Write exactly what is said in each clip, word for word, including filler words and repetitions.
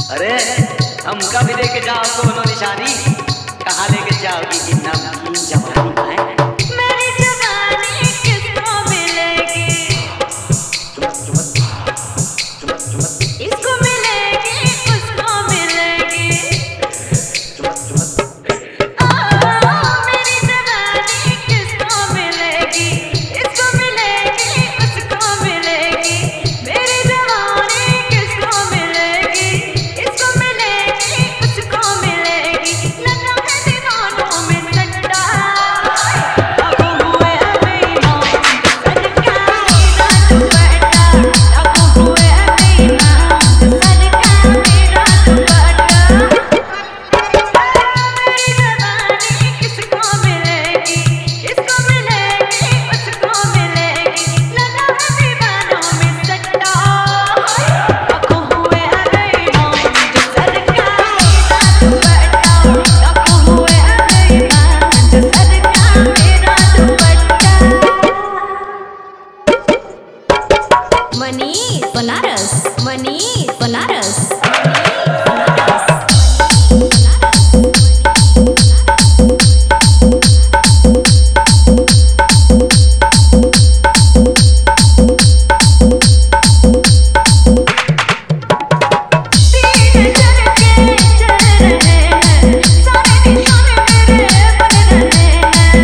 अरे हमका भी लेके जाओ कोनो निशानी, कहाँ लेके जाओगी कि नमकीन जवानी है। मेरी जवानी किसको मिलेगी, इसको मिलेगी उसको मिलेगी। मेरी जवानी किसको मिलेगी, इसको मिलेगी उसको मिलेगी। मेरी जवानी किसको मिलेगी, इसको मिलेगी उसको मिलेगी। लगा है दीवानों में सट्टा, अब हुए बेईमान सदका मेरा दुपट्टा, अब हुए बेईमान सदका मेरा दुपट्टा। मेरी जवानी किसको मिलेगी, इसको मिलेगी उसको मिलेगी। लगा है दीवानों में सट्टा, अब हुए बेईमान सदका मेरा दुपट्टा, अब हुए बेईमान सदका मेरा दुपट्टा। मनीष बनारस, मनीष बनारस, तीर चढ़ के चल रहे हैं, सारे निशान मेरे बन रहे हैं।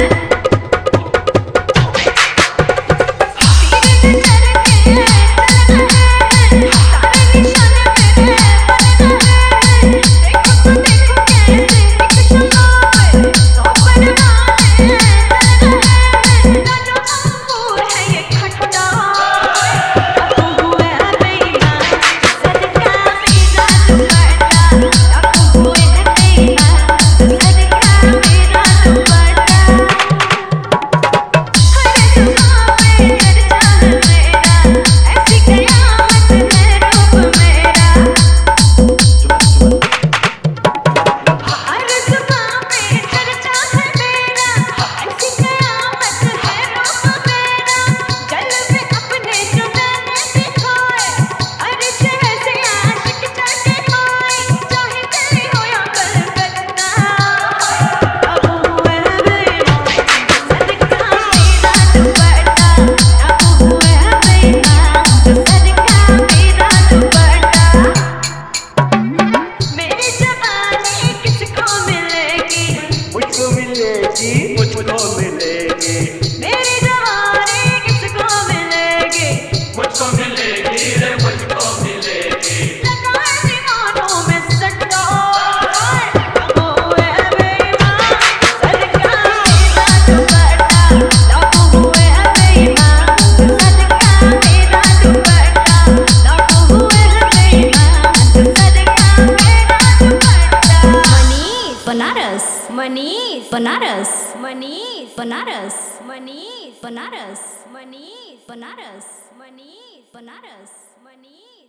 तीर चढ़ के चल रहे हैं, सारे निशान मेरे बन रहे हैं। देखो तो देखो कैसे एक शम्मा पे सौ परवाने चल रहे हैं। राजा अंगूर है ये खट्टा, अब हुए बेईमान सदका मेरा दुपट्टा, अब हुए बेईमान सदका मेरा दुपट्टा। हर जुबां पे चर्चा है मेरा, ऐसी कयामत है रूप मेरा। हर जुबां पे चर्चा है मेरा, ऐसी कयामत है रूप मेरा। जलवे अपने जुबाने दिखाए, अर्श है से आशिक चढ़ के आए। चाहे दिल्ली हो या कलकत्ता, अब हुए बेईमान सदका मेरा दुपट्टा, अब हुए बेईमान सदका मेरा दुपट्टा। मेरी जवानी किसको मिलेगी, मुझको मिलेगी, मुझको मिलेगी, मेरी जवानी किसको मिलेगी। मुझको मिलेगी रे मुझको मिलेगी। लगा है दीवानों में सट्टा, अब हुए बेईमान सदका मेरा दुपट्टा, अब हुए बेईमान सदका मेरा दुपट्टा, अब हुए बेईमान सदका मेरा दुपट्टा। मनीष बनारस, मनीष बनारस, मनीष बनारस, मनीष बनारस, मनीष बनारस, मनीष बनारस।